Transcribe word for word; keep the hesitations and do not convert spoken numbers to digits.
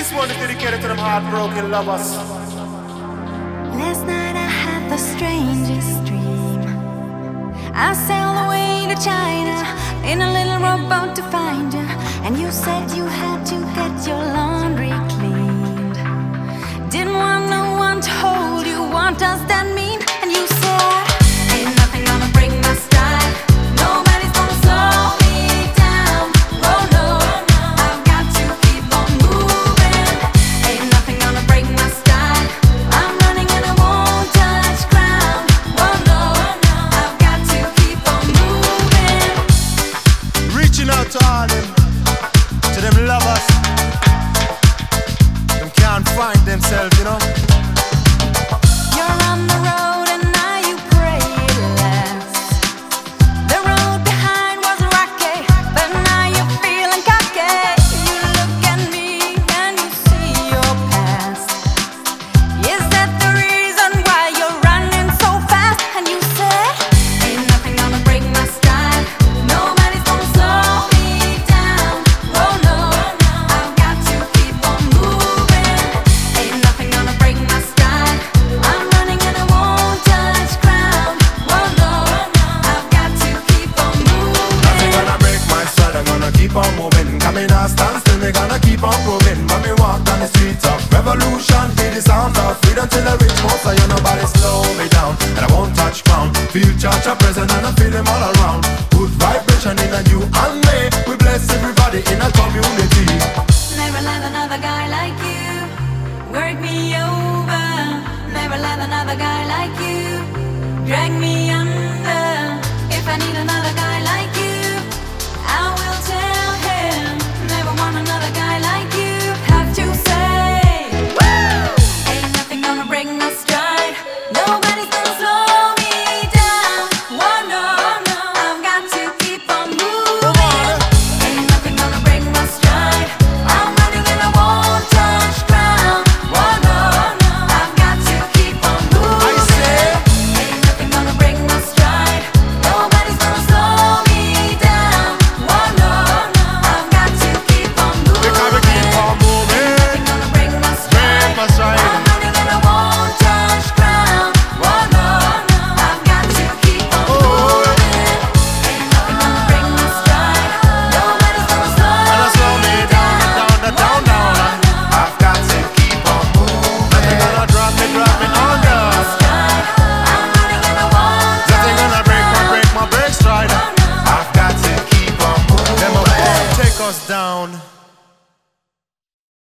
one is dedicated to them heartbroken lovers. Last night I had the strangest dream. I sailed away to China in a little rowboat to find you, and you said you had to get your laundry cleaned. Didn't want no one to hold you. What does that mean? And you said, ain't nothing gonna break my style. Nobody's gonna slow me down. Oh no, I've got to keep on moving. Ain't nothing gonna break my style. I'm running and I won't touch ground. Oh no, I've got to keep on moving. Reaching out to all them, to them lovers. Them can't find themselves, you know. You're on the road and now you pray it lasts. The road behind was rocky, but now you're feeling cocky. You look at me and you see your past. Is that the reason why you're running so fast? And you say, ain't nothing gonna break my style. Nobody's gonna slow me down. Oh no, I've got to keep on moving. Ain't nothing gonna break my style. I'm running and I won't touch ground. Oh no, I've got to keep on moving. Nothing gonna break my stride, I'm gonna keep on moving. Come in, I stand still, me gonna keep on proving. When me walk down the streets of revolution.